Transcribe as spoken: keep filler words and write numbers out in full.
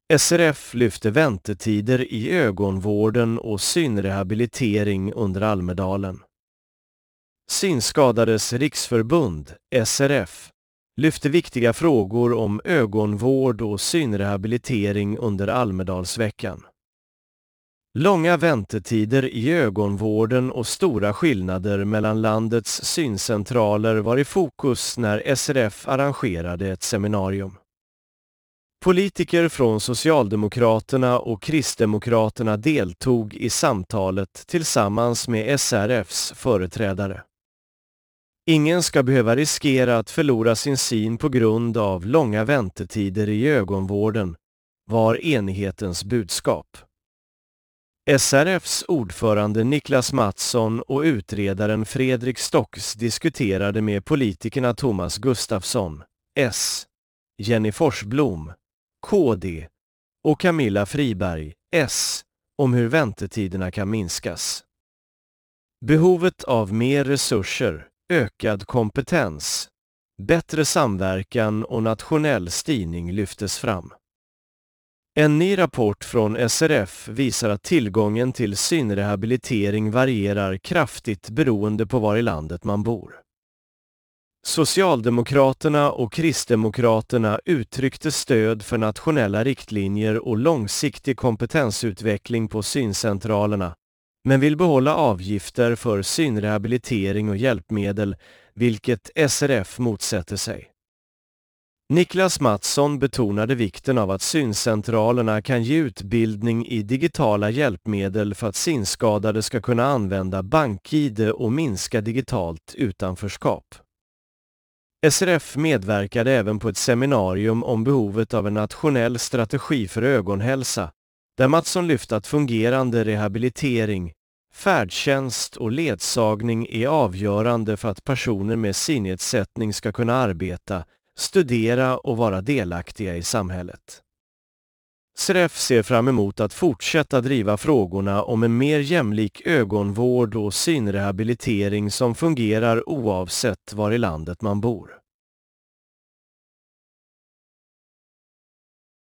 S R F lyfter väntetider i ögonvården och synrehabilitering under Almedalen. Synskadades riksförbund, S R F, lyfter viktiga frågor om ögonvård och synrehabilitering under Almedalsveckan. Långa väntetider i ögonvården och stora skillnader mellan landets syncentraler var i fokus när S R F arrangerade ett seminarium. Politiker från Socialdemokraterna och Kristdemokraterna deltog i samtalet tillsammans med S R F:s företrädare. Ingen ska behöva riskera att förlora sin syn på grund av långa väntetider i ögonvården, var enighetens budskap. S R F:s ordförande Niklas Mattsson och utredaren Fredrik Stocks diskuterade med politikerna Thomas Gustafsson, S, Jenny Forsblom, K D, och Camilla Friberg, S, om hur väntetiderna kan minskas. Behovet av mer resurser, ökad kompetens, bättre samverkan och nationell styrning lyftes fram. En ny rapport från S R F visar att tillgången till synrehabilitering varierar kraftigt beroende på var i landet man bor. Socialdemokraterna och Kristdemokraterna uttryckte stöd för nationella riktlinjer och långsiktig kompetensutveckling på syncentralerna, men vill behålla avgifter för synrehabilitering och hjälpmedel, vilket S R F motsätter sig. Niklas Mattsson betonade vikten av att syncentralerna kan ge utbildning i digitala hjälpmedel för att synskadade ska kunna använda bank-I D och minska digitalt utanförskap. S R F medverkade även på ett seminarium om behovet av en nationell strategi för ögonhälsa, där Mattsson lyfte att fungerande rehabilitering, färdtjänst och ledsagning är avgörande för att personer med synnedsättning ska kunna arbeta, studera och vara delaktiga i samhället. S R F ser fram emot att fortsätta driva frågorna om en mer jämlik ögonvård och synrehabilitering som fungerar oavsett var i landet man bor.